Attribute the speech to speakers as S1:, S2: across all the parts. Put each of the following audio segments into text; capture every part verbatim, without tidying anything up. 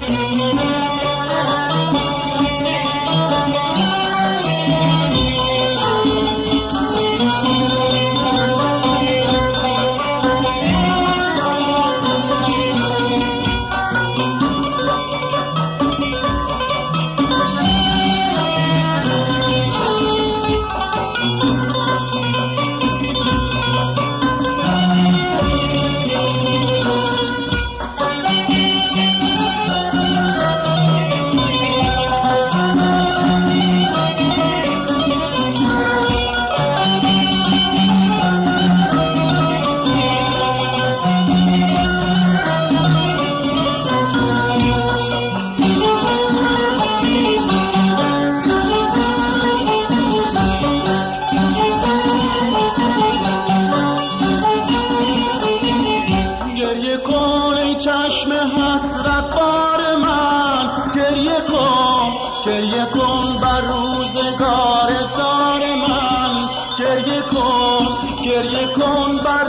S1: گریه کن بر روزگار زار من، گریه کن گریه کن بر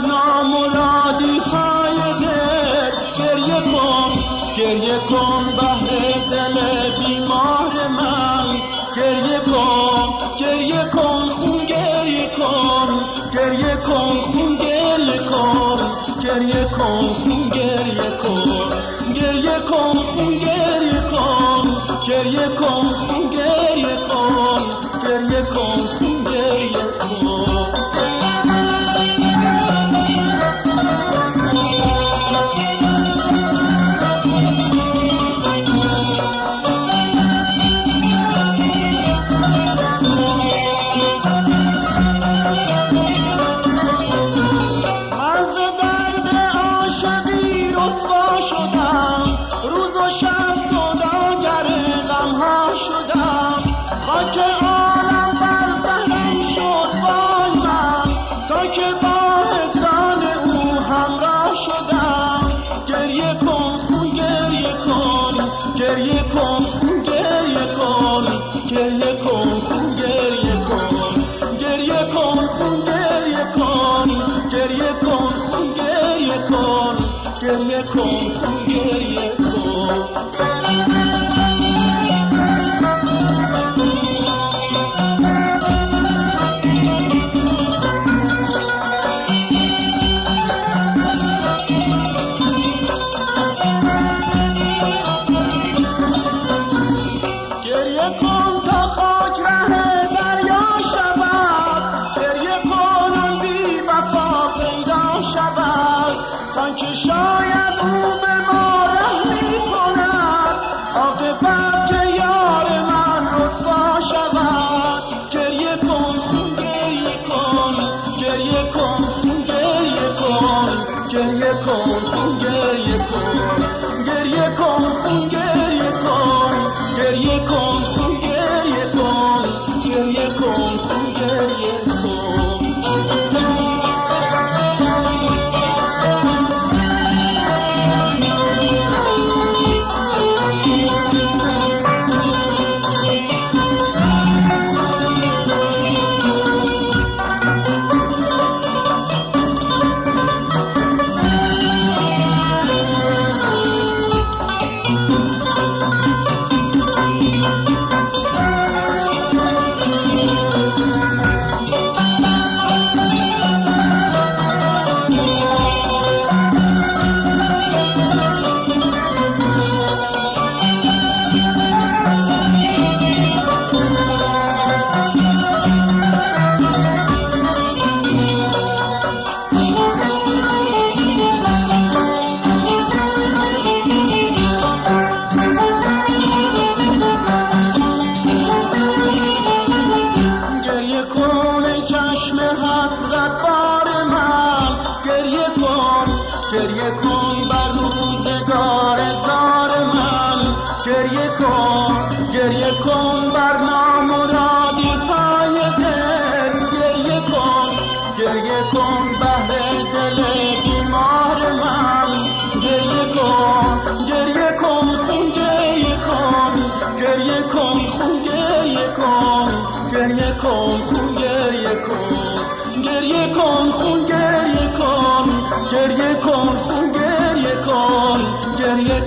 S1: نامرادی های دل، گریه کن گریه کن بهر دل بیمار من، گریه کن گریه کن خون گریه کن، گریه کن خون گریه کن، گریه کن خون گریه کن، گریه کن خون گریه کن، گریه کن خون گریه کن، گریه کن خون گریه کن. خاک عالم بر سر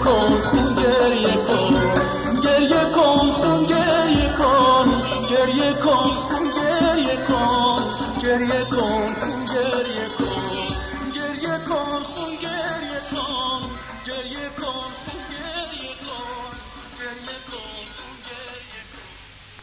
S1: کن خون گریه کن گریه کن خون گریه کن گریه کن